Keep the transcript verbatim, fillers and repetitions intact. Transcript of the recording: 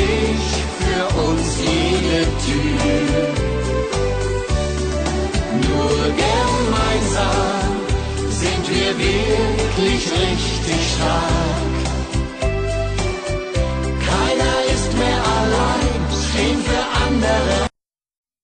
sich für uns jede Tür. Nur gemeinsam sind wir wirklich richtig